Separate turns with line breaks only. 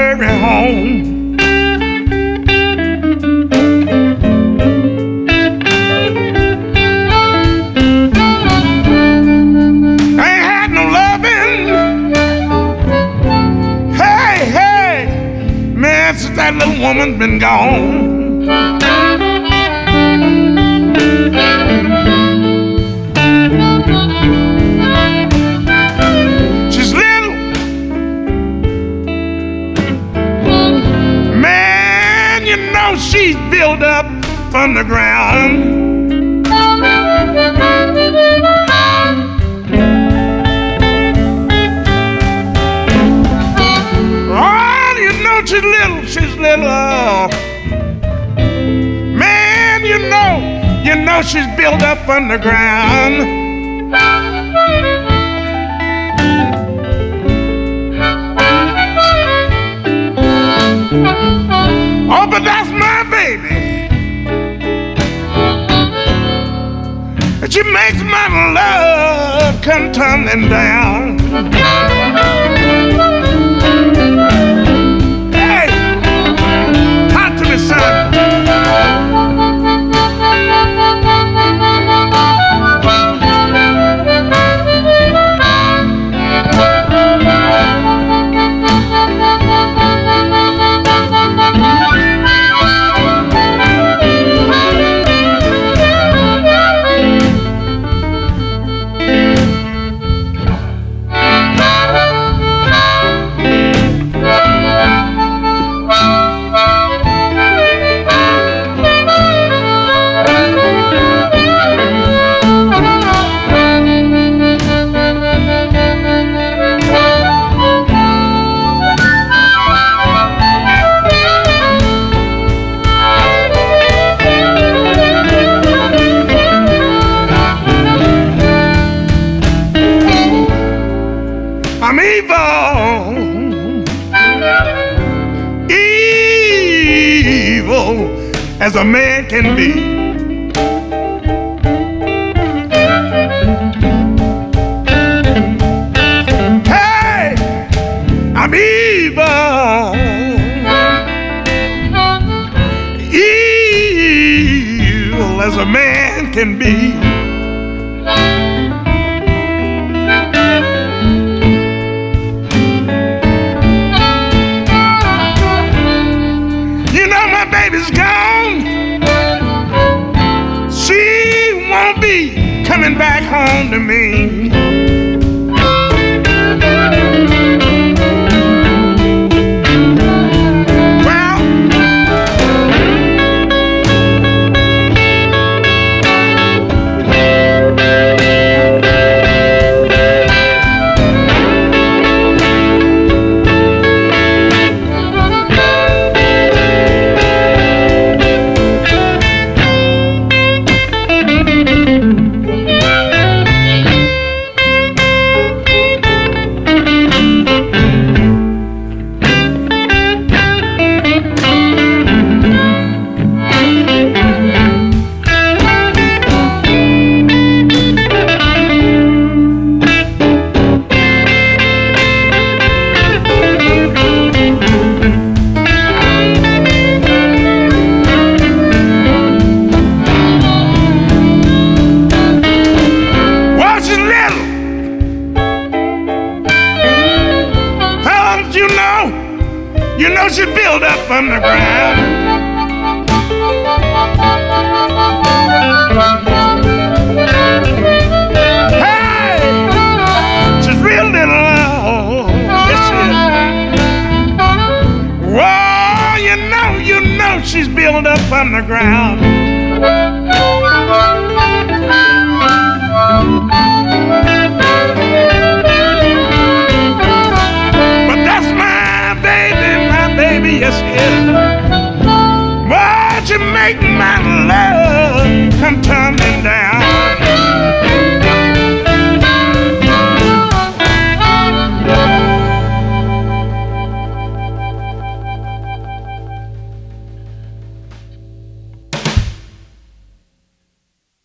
hurry home. I ain't had no loving. Hey, hey, man, since that little woman's been gone. She's little. Man, you know she's built up from the ground. Oh, you know she's little, she's little. Man, you know she's built up from the ground. Oh, but that's my baby. She makes my love come tumbling down. Hey, talk to me, son. I'm evil, evil as a man can be. Hey, I'm evil, evil as a man can be. Baby's gone. She won't be coming back home to me. You know she built up from the ground. Hey, she's real little. Yes, she is. Whoa, you know she's built up from the ground. Yes, yes. Why'd you make my love come tumbling down?